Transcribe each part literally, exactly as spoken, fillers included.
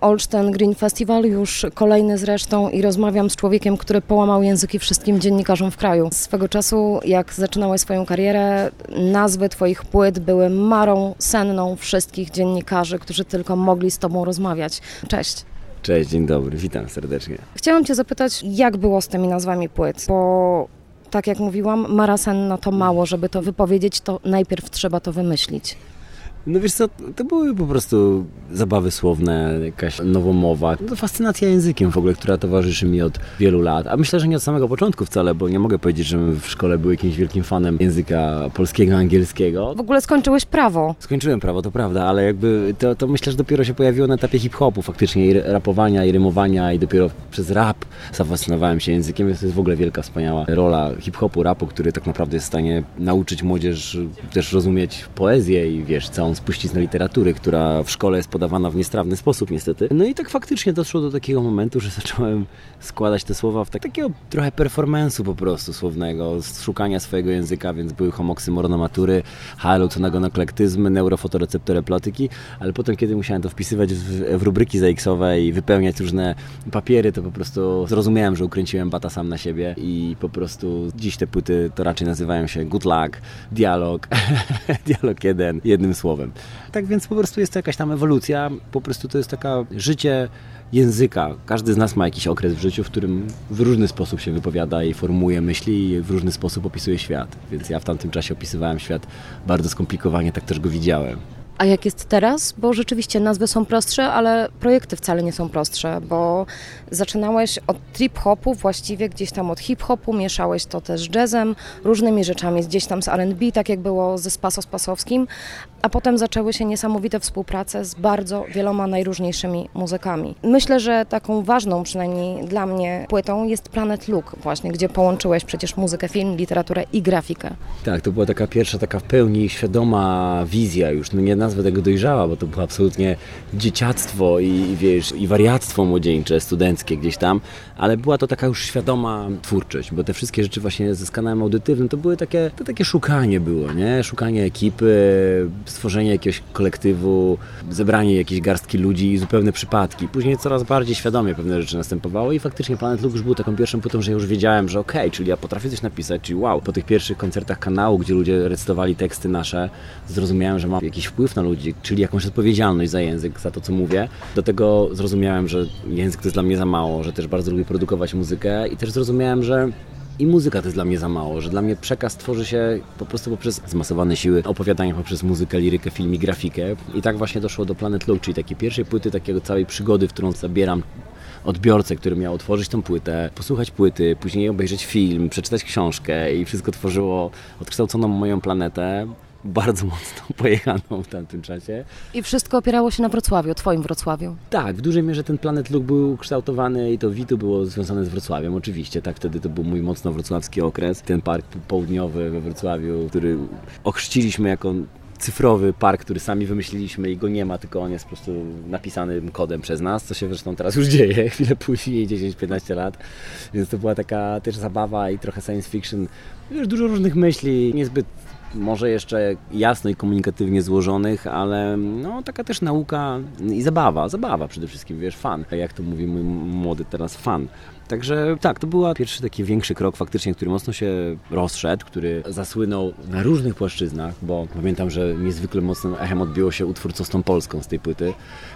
Olsztyn Green Festival, już kolejny zresztą, i rozmawiam z człowiekiem, który połamał języki wszystkim dziennikarzom w kraju. Swego czasu, jak zaczynałeś swoją karierę, nazwy twoich płyt były marą senną wszystkich dziennikarzy, którzy tylko mogli z tobą rozmawiać. Cześć. Cześć, dzień dobry, witam serdecznie. Chciałam cię zapytać, jak było z tymi nazwami płyt, bo tak jak mówiłam, mara senna to mało, żeby to wypowiedzieć, to najpierw trzeba to wymyślić. No wiesz co, to były po prostu zabawy słowne, jakaś nowomowa, to fascynacja językiem w ogóle, która towarzyszy mi od wielu lat, a myślę, że nie od samego początku wcale, bo nie mogę powiedzieć, że w szkole był jakimś wielkim fanem języka polskiego, angielskiego. W ogóle skończyłeś prawo. Skończyłem prawo, to prawda, ale jakby to, to myślę, że dopiero się pojawiło na etapie hip-hopu faktycznie, i rapowania, i rymowania, i dopiero przez rap zafascynowałem się językiem, więc to jest w ogóle wielka, wspaniała rola hip-hopu, rapu, który tak naprawdę jest w stanie nauczyć młodzież też rozumieć poezję i wiesz, całą spuściznę literatury, która w szkole jest podawana w niestrawny sposób niestety. No i tak faktycznie doszło do takiego momentu, że zacząłem składać te słowa w tak, takiego trochę performance'u po prostu słownego, z szukania swojego języka, więc były homoksymornomatury, halucynogonoklektizmy, neurofotoreceptoreplotyki, ale potem, kiedy musiałem to wpisywać w, w rubryki zajksowe i wypełniać różne papiery, to po prostu zrozumiałem, że ukręciłem bata sam na siebie i po prostu dziś te płyty to raczej nazywają się Good Luck, Dialog, Dialog jeden, jednym słowem. Tak więc po prostu jest to jakaś tam ewolucja, po prostu to jest taka życie języka. Każdy z nas ma jakiś okres w życiu, w którym w różny sposób się wypowiada i formułuje myśli i w różny sposób opisuje świat. Więc ja w tamtym czasie opisywałem świat bardzo skomplikowanie, tak też go widziałem. A jak jest teraz? Bo rzeczywiście nazwy są prostsze, ale projekty wcale nie są prostsze, bo zaczynałeś od trip-hopu, właściwie gdzieś tam od hip-hopu, mieszałeś to też z jazzem, różnymi rzeczami, gdzieś tam z R and B, tak jak było ze Spaso Spasowskim, a potem zaczęły się niesamowite współprace z bardzo wieloma najróżniejszymi muzykami. Myślę, że taką ważną, przynajmniej dla mnie, płytą jest Planet Look właśnie, gdzie połączyłeś przecież muzykę, film, literaturę i grafikę. Tak, to była taka pierwsza, taka w pełni świadoma wizja już, no nie nazwę tego dojrzała, bo to było absolutnie dzieciactwo i wiesz, i wariactwo młodzieńcze, studenckie gdzieś tam, ale była to taka już świadoma twórczość, bo te wszystkie rzeczy właśnie ze kanałem audytywnym to były takie, to takie szukanie było, nie? Szukanie ekipy, stworzenie jakiegoś kolektywu, zebranie jakiejś garstki ludzi i zupełne przypadki. Później coraz bardziej świadomie pewne rzeczy następowały i faktycznie Planet Look już był taką pierwszą płytą, że ja już wiedziałem, że okej, okay, czyli ja potrafię coś napisać, czyli wow. Po tych pierwszych koncertach kanału, gdzie ludzie recytowali teksty nasze, zrozumiałem, że mam jakiś wpływ na ludzi, czyli jakąś odpowiedzialność za język, za to, co mówię. Do tego zrozumiałem, że język to jest dla mnie za mało, że też bardzo lubię produkować muzykę i też zrozumiałem, że i muzyka to jest dla mnie za mało, że dla mnie przekaz tworzy się po prostu poprzez zmasowane siły opowiadania, poprzez muzykę, lirykę, film i grafikę. I tak właśnie doszło do Planet Look, czyli takiej pierwszej płyty, takiego całej przygody, w którą zabieram odbiorcę, który miał otworzyć tą płytę, posłuchać płyty, później obejrzeć film, przeczytać książkę i wszystko tworzyło odkształconą moją planetę. Bardzo mocno pojechaną w tamtym czasie. I wszystko opierało się na Wrocławiu, twoim Wrocławiu. Tak, w dużej mierze ten Planet Look był kształtowany i to Witu było związane z Wrocławiem, oczywiście, tak, wtedy to był mój mocno wrocławski okres. Ten park południowy we Wrocławiu, który ochrzciliśmy jako cyfrowy park, który sami wymyśliliśmy i go nie ma, tylko on jest po prostu napisanym kodem przez nas, co się zresztą teraz już dzieje, chwilę później, dziesięć piętnaście lat, więc to była taka też zabawa i trochę science fiction, już dużo różnych myśli, niezbyt może jeszcze jasno i komunikatywnie złożonych, ale no taka też nauka i zabawa, zabawa przede wszystkim, wiesz, fan, jak to mówi mój młody teraz, fan. Także tak, to był pierwszy taki większy krok faktycznie, który mocno się rozszedł, który zasłynął na różnych płaszczyznach, bo pamiętam, że niezwykle mocnym echem odbiło się utwór Co z tą Polską z tej płyty,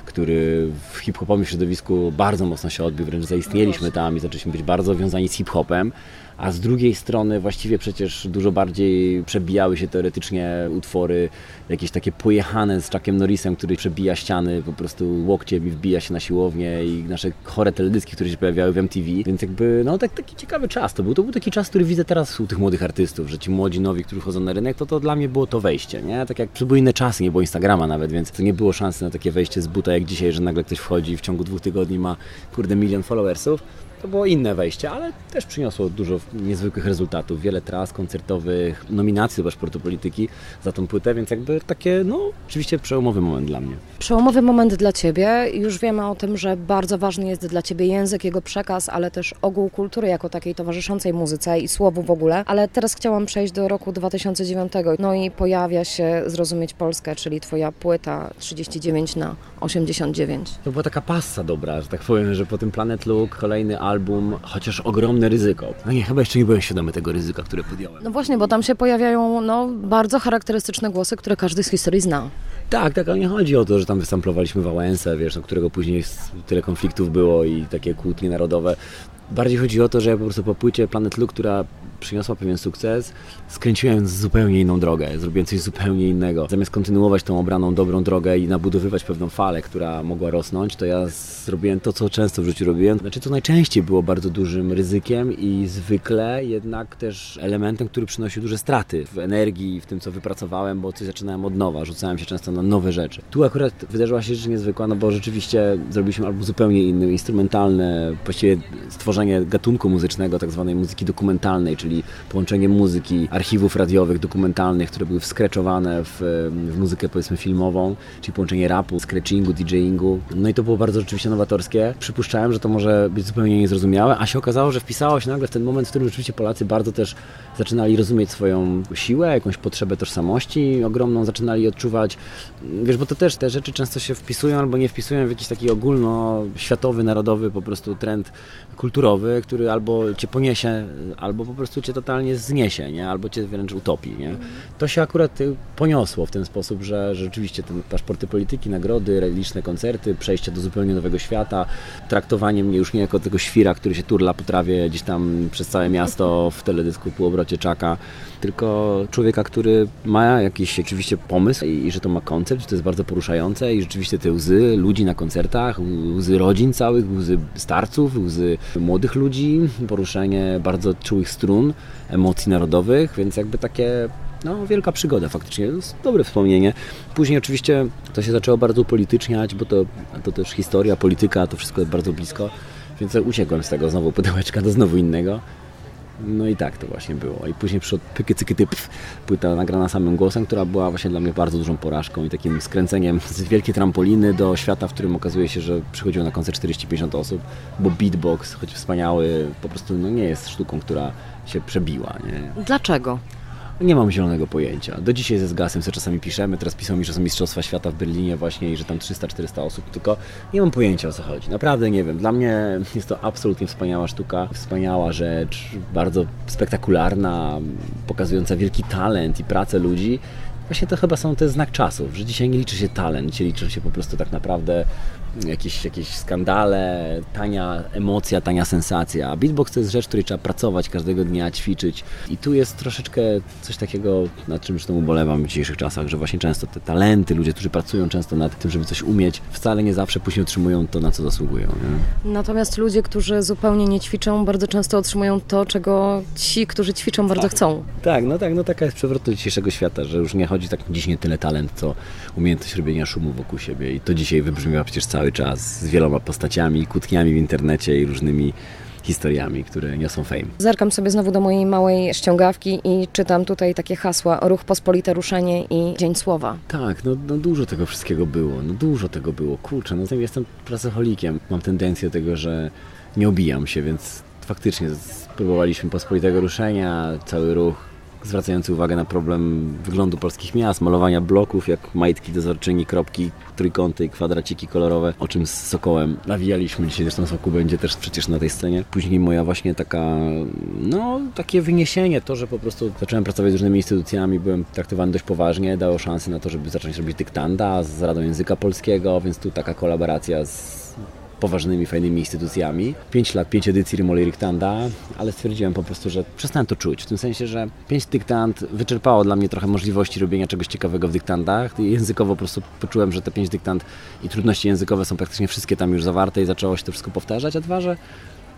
który w hip-hopowym środowisku bardzo mocno się odbił, wręcz zaistnieliśmy tam i zaczęliśmy być bardzo wiązani z hip-hopem, a z drugiej strony właściwie przecież dużo bardziej przebijały się teoretycznie utwory jakieś takie pojechane z Chuckiem Norrisem, który przebija ściany po prostu łokciem i wbija się na siłownię i nasze chore teledyski, które się pojawiały w M T V, więc jakby no tak, taki ciekawy czas to był. To był taki czas, który widzę teraz u tych młodych artystów, że ci młodzi, nowi, którzy chodzą na rynek, to to dla mnie było to wejście, nie? Tak jak były inne czasy, nie było Instagrama nawet, więc to nie było szansy na takie wejście z buta jak dzisiaj, że nagle ktoś wchodzi i w ciągu dwóch tygodni ma kurde milion followersów. to było inne wejście, ale też przyniosło dużo niezwykłych rezultatów, wiele tras koncertowych, nominacji do Paszportu Polityki za tą płytę, więc jakby takie, no oczywiście przełomowy moment dla mnie. Przełomowy moment dla Ciebie. Już wiemy o tym, że bardzo ważny jest dla Ciebie język, jego przekaz, ale też ogół kultury jako takiej towarzyszącej muzyce i słowu w ogóle. Ale teraz chciałam przejść do roku dwa tysiące dziewiątego. No i pojawia się Zrozumieć Polskę, czyli Twoja płyta trzydzieści dziewięć na osiemdziesiąt dziewięć. To była taka passa dobra, że tak powiem, że po tym Planet Look kolejny album, chociaż ogromne ryzyko. No nie, chyba jeszcze nie byłem świadomy tego ryzyka, które podjąłem. No właśnie, bo tam się pojawiają no, bardzo charakterystyczne głosy, które każdy z historii zna. Tak, tak, ale nie chodzi o to, że tam wysamplowaliśmy Wałęsę, wiesz, no, którego później tyle konfliktów było i takie kłótnie narodowe. Bardziej chodzi o to, że ja po prostu po płycie Planet Look, która przyniosła pewien sukces, skręciłem zupełnie inną drogę, zrobiłem coś zupełnie innego. Zamiast kontynuować tą obraną dobrą drogę i nabudowywać pewną falę, która mogła rosnąć, to ja zrobiłem to, co często w życiu robiłem. Znaczy to najczęściej było bardzo dużym ryzykiem i zwykle jednak też elementem, który przynosił duże straty w energii, w tym, co wypracowałem, bo coś zaczynałem od nowa, rzucałem się często na nowe rzeczy. Tu akurat wydarzyła się rzecz niezwykła, no bo rzeczywiście zrobiliśmy album zupełnie inny, instrumentalny, właściwie stworzenie gatunku muzycznego, tak zwanej muzyki dokumentalnej, czyli połączenie muzyki, archiwów radiowych, dokumentalnych, które były wskreczowane w, w muzykę powiedzmy filmową, czyli połączenie rapu, scratchingu, DJingu. No i to było bardzo rzeczywiście nowatorskie. Przypuszczałem, że to może być zupełnie niezrozumiałe, a się okazało, że wpisało się nagle w ten moment, w którym rzeczywiście Polacy bardzo też zaczynali rozumieć swoją siłę, jakąś potrzebę tożsamości ogromną, zaczynali odczuwać, wiesz, bo to też te rzeczy często się wpisują albo nie wpisują w jakiś taki ogólnoświatowy, narodowy po prostu trend kulturowy, który albo cię poniesie, albo po prostu cię totalnie zniesie, nie? Albo cię wręcz utopi. Nie? To się akurat poniosło w ten sposób, że rzeczywiście te paszporty polityki, nagrody, liczne koncerty, przejście do zupełnie nowego świata, traktowanie mnie już nie jako tego świra, który się turla po trawie gdzieś tam przez całe miasto w teledysku półobrocie czaka, tylko człowieka, który ma jakiś oczywiście pomysł i, i że to ma koncept, że to jest bardzo poruszające i rzeczywiście te łzy ludzi na koncertach, łzy rodzin całych, łzy starców, łzy młodych ludzi, poruszenie bardzo czułych strun, emocji narodowych, więc jakby takie no, wielka przygoda faktycznie, to jest dobre wspomnienie. Później oczywiście to się zaczęło bardzo upolityczniać, bo to, to też historia, polityka, to wszystko jest bardzo blisko, więc uciekłem z tego znowu pudełeczka do znowu innego. No i tak to właśnie było. I później przyszło pyky, cyky, typ, płyta nagrana samym głosem, która była właśnie dla mnie bardzo dużą porażką i takim skręceniem z wielkiej trampoliny do świata, w którym okazuje się, że przychodziło na koncert czterdzieści pięćdziesiąt osób, bo beatbox, choć wspaniały, po prostu no, nie jest sztuką, która się przebiła. Nie? Dlaczego? Nie mam zielonego pojęcia. Do dzisiaj ze Zgasem sobie czasami piszemy, teraz pisał mi, że są Mistrzostwa Świata w Berlinie właśnie i że tam trzysta czterysta osób, tylko nie mam pojęcia, o co chodzi. Naprawdę nie wiem. Dla mnie jest to absolutnie wspaniała sztuka, wspaniała rzecz, bardzo spektakularna, pokazująca wielki talent i pracę ludzi. Właśnie to chyba są te znak czasów, że dzisiaj nie liczy się talent, dzisiaj liczy się po prostu tak naprawdę jakieś, jakieś skandale, tania emocja, tania sensacja. A beatbox to jest rzecz, której trzeba pracować każdego dnia, ćwiczyć. I tu jest troszeczkę coś takiego, nad czym zresztą ubolewam w dzisiejszych czasach, że właśnie często te talenty, ludzie, którzy pracują często nad tym, żeby coś umieć, wcale nie zawsze później otrzymują to, na co zasługują. Nie? Natomiast ludzie, którzy zupełnie nie ćwiczą, bardzo często otrzymują to, czego ci, którzy ćwiczą, bardzo tak. chcą. Tak, no tak, no taka jest przewrotność dzisiejszego świata, że już nie chodzi tak dziś nie tyle talent, co umiejętność robienia szumu wokół siebie. I to dzisiaj wybrzmiewa przecież cały czas z wieloma postaciami, kłótniami w internecie i różnymi historiami, które niosą fame. Zerkam sobie znowu do mojej małej ściągawki i czytam tutaj takie hasła: Ruch Pospolite Ruszenie i Dzień Słowa. Tak, no, no dużo tego wszystkiego było, no dużo tego było, kurczę, no jestem pracocholikiem, mam tendencję do tego, że nie obijam się, więc faktycznie spróbowaliśmy Pospolitego Ruszenia, cały ruch zwracający uwagę na problem wyglądu polskich miast, malowania bloków jak majtki dozorczyni, kropki, trójkąty i kwadraciki kolorowe, o czym z Sokołem nawijaliśmy dzisiaj, zresztą Sokół będzie też przecież na tej scenie. Później moja właśnie taka, no takie wyniesienie, to, że po prostu zacząłem pracować z różnymi instytucjami, byłem traktowany dość poważnie, dało szansę na to, żeby zacząć robić dyktanda z Radą Języka Polskiego, więc tu taka kolaboracja z poważnymi, fajnymi instytucjami. Pięć lat, pięć edycji Rymoli Dyktanda, ale stwierdziłem po prostu, że przestałem to czuć. W tym sensie, że pięć dyktand wyczerpało dla mnie trochę możliwości robienia czegoś ciekawego w dyktandach. Językowo po prostu poczułem, że te pięć dyktand i trudności językowe są praktycznie wszystkie tam już zawarte i zaczęło się to wszystko powtarzać, a dwa, że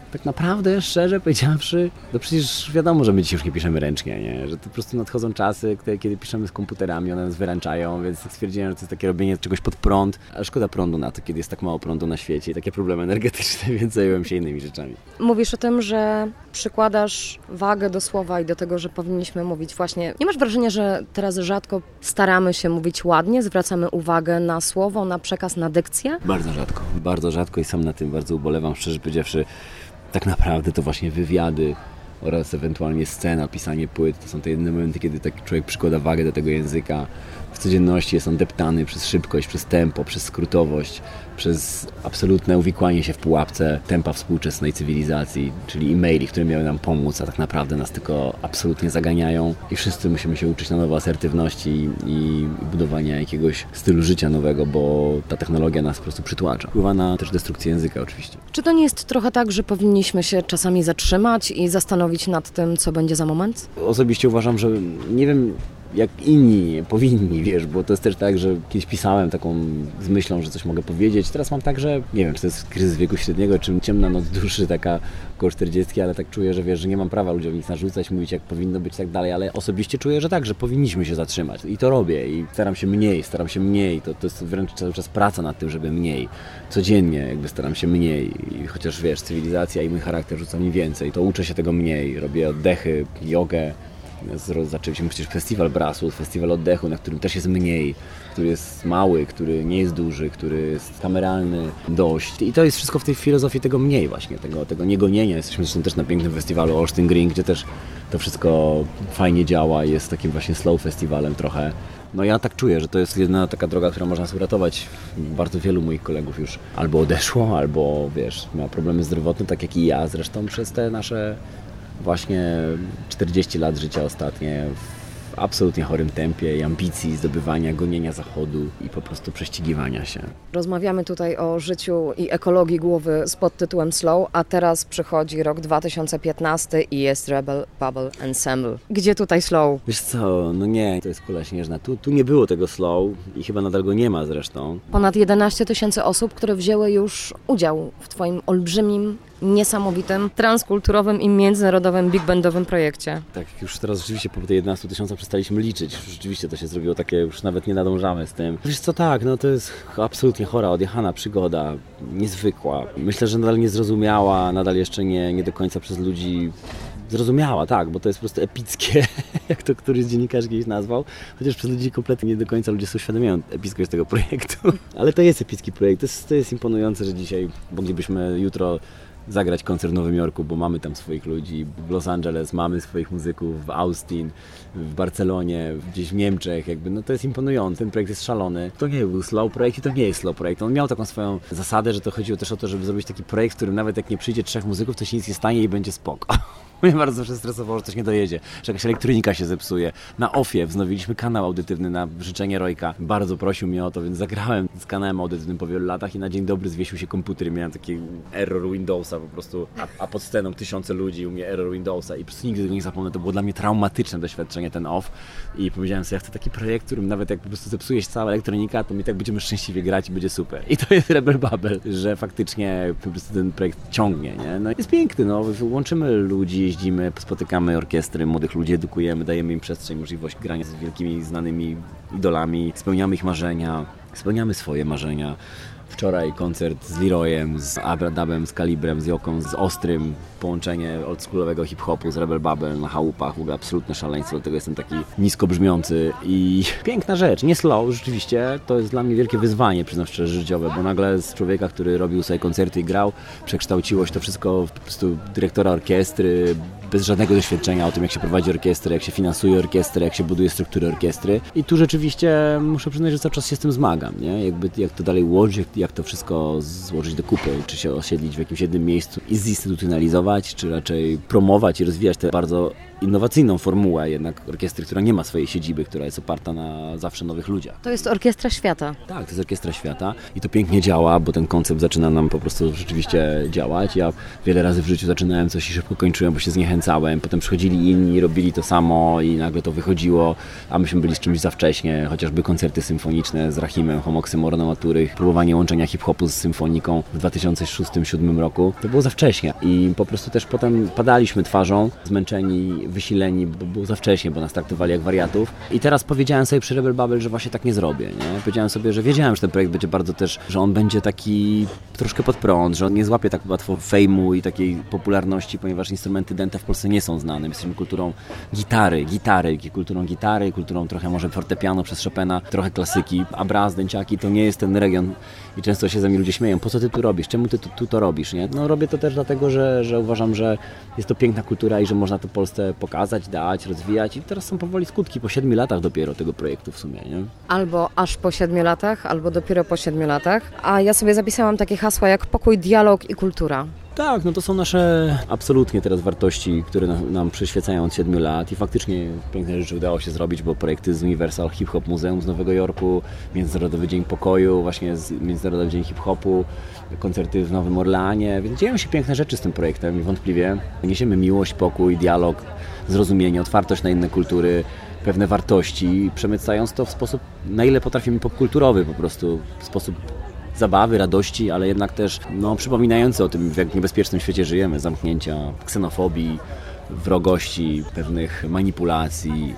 tak naprawdę, szczerze powiedziawszy, no przecież wiadomo, że my dzisiaj już nie piszemy ręcznie, nie? Że to po prostu nadchodzą czasy, które, kiedy piszemy z komputerami, one nas wyręczają, więc stwierdziłem, że to jest takie robienie czegoś pod prąd, a szkoda prądu na to, kiedy jest tak mało prądu na świecie i takie problemy energetyczne, więc zająłem się innymi rzeczami. Mówisz o tym, że przykładasz wagę do słowa i do tego, że powinniśmy mówić właśnie... Nie masz wrażenia, że teraz rzadko staramy się mówić ładnie, zwracamy uwagę na słowo, na przekaz, na dykcję? Bardzo rzadko, bardzo rzadko i sam na tym bardzo ubolewam, szczerze powiedziawszy. Tak naprawdę to właśnie wywiady oraz ewentualnie scena, pisanie płyt, to są te jedne momenty, kiedy taki człowiek przykłada wagę do tego języka. W codzienności jest on deptany przez szybkość, przez tempo, przez skrótowość, przez absolutne uwikłanie się w pułapce tempa współczesnej cywilizacji, czyli e-maili, które miały nam pomóc, a tak naprawdę nas tylko absolutnie zaganiają i wszyscy musimy się uczyć na nowo asertywności i budowania jakiegoś stylu życia nowego, bo ta technologia nas po prostu przytłacza. Wpływa na też destrukcję języka oczywiście. Czy to nie jest trochę tak, że powinniśmy się czasami zatrzymać i zastanowić nad tym, co będzie za moment? Osobiście uważam, że nie wiem, jak inni powinni, wiesz, bo to jest też tak, że kiedyś pisałem taką z myślą, że coś mogę powiedzieć. Teraz mam tak, że nie wiem, czy to jest kryzys wieku średniego, czy ciemna noc duszy, taka około czterdziestki, ale tak czuję, że wiesz, że nie mam prawa ludziom nic narzucać, mówić jak powinno być i tak dalej, ale osobiście czuję, że tak, że powinniśmy się zatrzymać i to robię i staram się mniej, staram się mniej, to, to jest wręcz cały czas praca nad tym, żeby mniej. Codziennie jakby staram się mniej i chociaż wiesz, cywilizacja i mój charakter rzuca mi więcej, to uczę się tego mniej, robię oddechy, jogę. Zaczęliśmy przecież festiwal brasu, festiwal oddechu, na którym też jest mniej, który jest mały, który nie jest duży, który jest kameralny dość. I to jest wszystko w tej filozofii tego mniej właśnie, tego, tego niegonienia. Jesteśmy zresztą też na pięknym festiwalu Olsztyn Green, gdzie też to wszystko fajnie działa, jest takim właśnie slow festiwalem trochę. No ja tak czuję, że to jest jedna taka droga, która może nas uratować. Bardzo wielu moich kolegów już albo odeszło, albo wiesz, ma problemy zdrowotne, tak jak i ja zresztą przez te nasze właśnie czterdzieści lat życia ostatnie w absolutnie chorym tempie i ambicji, zdobywania, gonienia zachodu i po prostu prześcigiwania się. Rozmawiamy tutaj o życiu i ekologii głowy z podtytułem Slow, a teraz przychodzi rok dwa tysiące piętnasty i jest Rebel Bubble Ensemble. Gdzie tutaj Slow? Wiesz co, no nie, to jest kula śnieżna. Tu, tu nie było tego Slow i chyba nadal go nie ma zresztą. Ponad jedenaście tysięcy osób, które wzięły już udział w Twoim olbrzymim, niesamowitym, transkulturowym i międzynarodowym big bandowym projekcie. Tak, już teraz rzeczywiście po tej jedenastu tysiącach przestaliśmy liczyć. Rzeczywiście to się zrobiło takie, już nawet nie nadążamy z tym. Wiesz co, tak, no to jest absolutnie chora, odjechana przygoda, niezwykła. Myślę, że nadal niezrozumiała, nadal jeszcze nie, nie do końca przez ludzi zrozumiała, tak, bo to jest po prostu epickie, jak to któryś z dziennikarzy kiedyś nazwał, chociaż przez ludzi kompletnie nie do końca ludzie sobie uświadamiają epickość tego projektu. Ale to jest epicki projekt, to jest, to jest imponujące, że dzisiaj moglibyśmy jutro zagrać koncert w Nowym Jorku, bo mamy tam swoich ludzi, w Los Angeles mamy swoich muzyków, w Austin, w Barcelonie, gdzieś w Niemczech, jakby, no to jest imponujące, ten projekt jest szalony. To nie był slow projekt i to nie jest slow projekt, on miał taką swoją zasadę, że to chodziło też o to, żeby zrobić taki projekt, w którym nawet jak nie przyjdzie trzech muzyków, to się nic nie stanie i będzie spoko. Mnie bardzo zawsze stresowało, że coś nie dojedzie, że jakaś elektronika się zepsuje. Na Ofie wznowiliśmy kanał audytywny na życzenie Rojka. Bardzo prosił mnie o to, więc zagrałem z kanałem audytywnym po wielu latach i na dzień dobry zwiesił się komputer i miałem taki error Windowsa po prostu, a, a pod sceną tysiące ludzi u mnie error Windowsa i po prostu nigdy tego nie zapomnę. To było dla mnie traumatyczne doświadczenie, ten Off i powiedziałem sobie, ja chcę taki projekt, którym nawet jak po prostu zepsuje się cała elektronika, to my tak będziemy szczęśliwie grać i będzie super. I to jest Rebel Bubble, że faktycznie po prostu ten projekt ciągnie, nie? No jest piękny, no, łączymy ludzi, jeździmy, spotykamy orkiestry, młodych ludzi edukujemy, dajemy im przestrzeń, możliwość grania z wielkimi, znanymi idolami, spełniamy ich marzenia, spełniamy swoje marzenia. Wczoraj koncert z Leroyem, z Abradabem, z Kalibrem, z Joką, z Ostrym, połączenie oldschoolowego hip-hopu z Rebel Bubble na chałupach, w ogóle absolutne szaleństwo, dlatego jestem taki nisko brzmiący i piękna rzecz, nie slow, rzeczywiście, to jest dla mnie wielkie wyzwanie, przyznam szczerze, życiowe, bo nagle z człowieka, który robił sobie koncerty i grał, przekształciło się to wszystko w po prostu dyrektora orkiestry, bez żadnego doświadczenia o tym, jak się prowadzi orkiestrę, jak się finansuje orkiestrę, jak się buduje struktury orkiestry i tu rzeczywiście muszę przyznać, że cały czas się z tym zmagam, nie? Jakby, jak to dalej ułożyć, jak to wszystko złożyć do kupy, czy się osiedlić w jakimś jednym miejscu i zinstytucjonalizować, czy raczej promować i rozwijać te bardzo innowacyjną formułę jednak orkiestry, która nie ma swojej siedziby, która jest oparta na zawsze nowych ludziach. To jest Orkiestra Świata. Tak, to jest Orkiestra Świata i to pięknie działa, bo ten koncept zaczyna nam po prostu rzeczywiście działać. Ja wiele razy w życiu zaczynałem coś i szybko kończyłem, bo się zniechęcałem. Potem przychodzili inni, robili to samo i nagle to wychodziło, a myśmy byli z czymś za wcześnie. Chociażby koncerty symfoniczne z Rahimem, Homoksymorą Maturych, próbowanie łączenia hip-hopu z symfoniką w dwa tysiące szóstym dwa tysiące siódmym roku. To było za wcześnie i po prostu też potem padaliśmy twarzą, zmęczeni, wysileni, bo było za wcześnie, bo nas traktowali jak wariatów. I teraz powiedziałem sobie przy Rebel Babel, że właśnie tak nie zrobię, nie? Powiedziałem sobie, że wiedziałem, że ten projekt będzie bardzo też, że on będzie taki troszkę pod prąd, że on nie złapie tak łatwo fejmu i takiej popularności, ponieważ instrumenty dęte w Polsce nie są znane. My jesteśmy kulturą gitary, gitary, kulturą gitary, kulturą trochę może fortepiano przez Chopina, trochę klasyki, a brass, dęciaki to nie jest ten region i często się ze mnie ludzie śmieją. Po co ty tu robisz? Czemu ty tu, tu to robisz? Nie? No robię to też dlatego, że, że uważam, że jest to piękna kultura i że można to Polsce pokazać, dać, rozwijać i teraz są powoli skutki, po siedmiu latach dopiero tego projektu w sumie, nie? Albo aż po siedmiu latach, albo dopiero po siedmiu latach. A ja sobie zapisałam takie hasła jak pokój, dialog i kultura. Tak, no to są nasze absolutnie teraz wartości, które nam, nam przyświecają od siedmiu lat i faktycznie piękne rzeczy udało się zrobić, bo projekty z Universal Hip Hop Muzeum z Nowego Jorku, Międzynarodowy Dzień Pokoju, właśnie z Międzynarodowy Dzień Hip Hopu, koncerty w Nowym Orleanie, więc dzieją się piękne rzeczy z tym projektem i wątpliwie niesiemy miłość, pokój, dialog, zrozumienie, otwartość na inne kultury, pewne wartości, przemycając to w sposób, na ile potrafimy, popkulturowy po prostu, w sposób zabawy, radości, ale jednak też no, przypominający o tym, w jak niebezpiecznym świecie żyjemy, zamknięcia, ksenofobii, wrogości, pewnych manipulacji.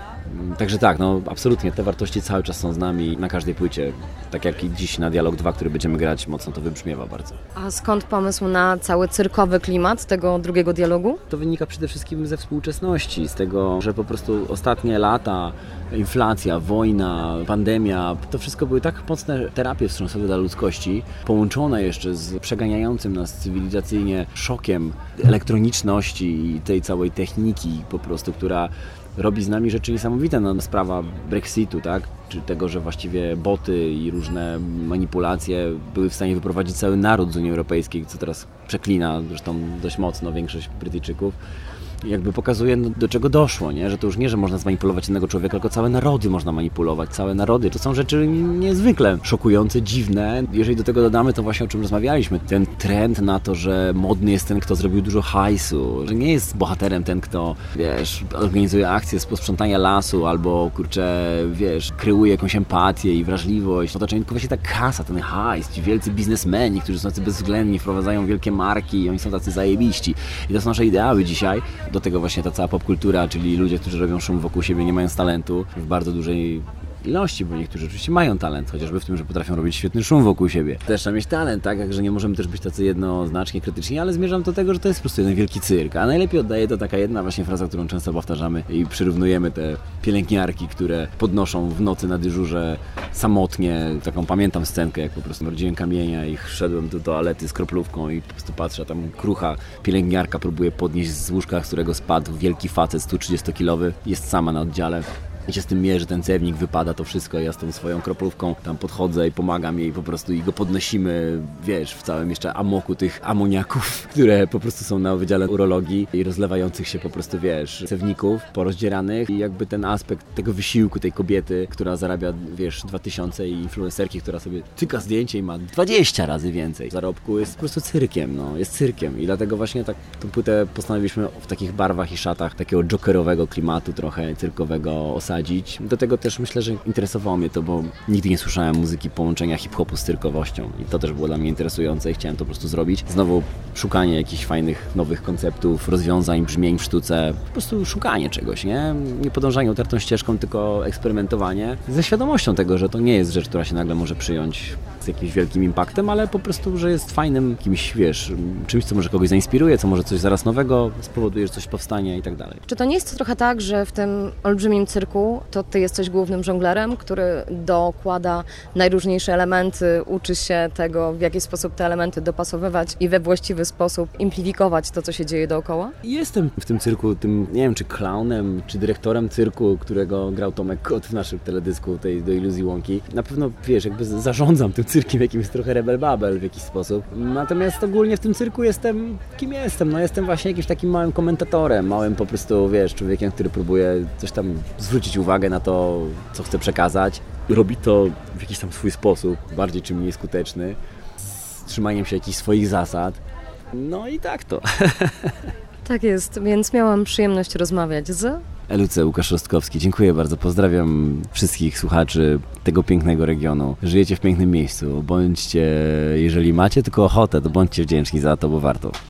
Także tak, no absolutnie, te wartości cały czas są z nami na każdej płycie. Tak jak i dziś na Dialog dwa, który będziemy grać, mocno to wybrzmiewa bardzo. A skąd pomysł na cały cyrkowy klimat tego drugiego dialogu? To wynika przede wszystkim ze współczesności, z tego, że po prostu ostatnie lata, inflacja, wojna, pandemia, to wszystko były tak mocne terapie wstrząsowe dla ludzkości, połączone jeszcze z przeganiającym nas cywilizacyjnie szokiem elektroniczności i tej całej techniki po prostu, która robi z nami rzeczy niesamowite. No, sprawa Brexitu, tak? Czy tego, że właściwie boty i różne manipulacje były w stanie wyprowadzić cały naród z Unii Europejskiej, co teraz przeklina zresztą dość mocno większość Brytyjczyków. Jakby pokazuje, no, do czego doszło, nie? Że to już nie, że można zmanipulować jednego człowieka, tylko całe narody można manipulować, całe narody. To są rzeczy niezwykle szokujące, dziwne. Jeżeli do tego dodamy to właśnie, o czym rozmawialiśmy, ten trend na to, że modny jest ten, kto zrobił dużo hajsu, że nie jest bohaterem ten, kto, wiesz, organizuje akcje z posprzątania lasu albo, kurczę, wiesz, kreuje jakąś empatię i wrażliwość. W otoczeniu tylko właśnie ta kasa, ten hajs, ci wielcy biznesmeni, którzy są tacy bezwzględni, wprowadzają wielkie marki i oni są tacy zajebiści. I to są nasze ideały dzisiaj. Do tego właśnie ta cała popkultura, czyli ludzie, którzy robią szum wokół siebie, nie mając talentu w bardzo dużej ilości, bo niektórzy oczywiście mają talent, chociażby w tym, że potrafią robić świetny szum wokół siebie. Też trzeba mieć talent, tak? Także nie możemy też być tacy jednoznacznie krytyczni, ale zmierzam do tego, że to jest po prostu jeden wielki cyrk. A najlepiej oddaje to taka jedna właśnie fraza, którą często powtarzamy i przyrównujemy te pielęgniarki, które podnoszą w nocy na dyżurze samotnie. Taką pamiętam scenkę, jak po prostu rodziłem kamienia i szedłem do toalety z kroplówką i po prostu patrzę, a tam krucha pielęgniarka próbuje podnieść z łóżka, z którego spadł wielki facet sto trzydziestokilowy, jest sama na oddziale. I się z tym mierzy, ten cewnik wypada, to wszystko, ja z tą swoją kroplówką tam podchodzę i pomagam jej po prostu i go podnosimy, wiesz, w całym jeszcze amoku tych amoniaków, które po prostu są na wydziale urologii i rozlewających się po prostu, wiesz, cewników porozdzieranych i jakby ten aspekt tego wysiłku tej kobiety, która zarabia, wiesz, dwa tysiące i influencerki, która sobie tyka zdjęcie i ma dwadzieścia razy więcej zarobku, jest po prostu cyrkiem, no, jest cyrkiem i dlatego właśnie tak tę płytę postanowiliśmy w takich barwach i szatach takiego jokerowego klimatu trochę cyrkowego osadzić. Do tego też myślę, że interesowało mnie to, bo nigdy nie słyszałem muzyki połączenia hip-hopu z cyrkowością i to też było dla mnie interesujące i chciałem to po prostu zrobić. Znowu szukanie jakichś fajnych, nowych konceptów, rozwiązań, brzmień w sztuce, po prostu szukanie czegoś, nie? Nie podążanie utartą ścieżką, tylko eksperymentowanie ze świadomością tego, że to nie jest rzecz, która się nagle może przyjąć z jakimś wielkim impaktem, ale po prostu, że jest fajnym kimś, wiesz, czymś, co może kogoś zainspiruje, co może coś zaraz nowego spowoduje, że coś powstanie i tak dalej. Czy to nie jest trochę tak, że w tym olbrzymim cyrku to ty jesteś głównym żonglerem, który dokłada najróżniejsze elementy, uczy się tego, w jaki sposób te elementy dopasowywać i we właściwy sposób implikować to, co się dzieje dookoła? Jestem w tym cyrku, tym, nie wiem, czy klaunem, czy dyrektorem cyrku, którego grał Tomek Kot w naszym teledysku tej do Iluzji Łąki. Na pewno, wiesz, jakby zarządzam tym cyrkiem. cyrkiem jakimś trochę rebel babel w jakiś sposób. Natomiast ogólnie w tym cyrku jestem, kim jestem? No jestem właśnie jakimś takim małym komentatorem, małym po prostu, wiesz, człowiekiem, który próbuje coś tam zwrócić uwagę na to, co chce przekazać. Robi to w jakiś tam swój sposób, bardziej czy mniej skuteczny, z trzymaniem się jakichś swoich zasad. No i tak to. Tak jest, więc miałam przyjemność rozmawiać z... Eluce Łukasz Rostkowski. Dziękuję bardzo. Pozdrawiam wszystkich słuchaczy tego pięknego regionu. Żyjecie w pięknym miejscu. Bądźcie, jeżeli macie tylko ochotę, to bądźcie wdzięczni za to, bo warto.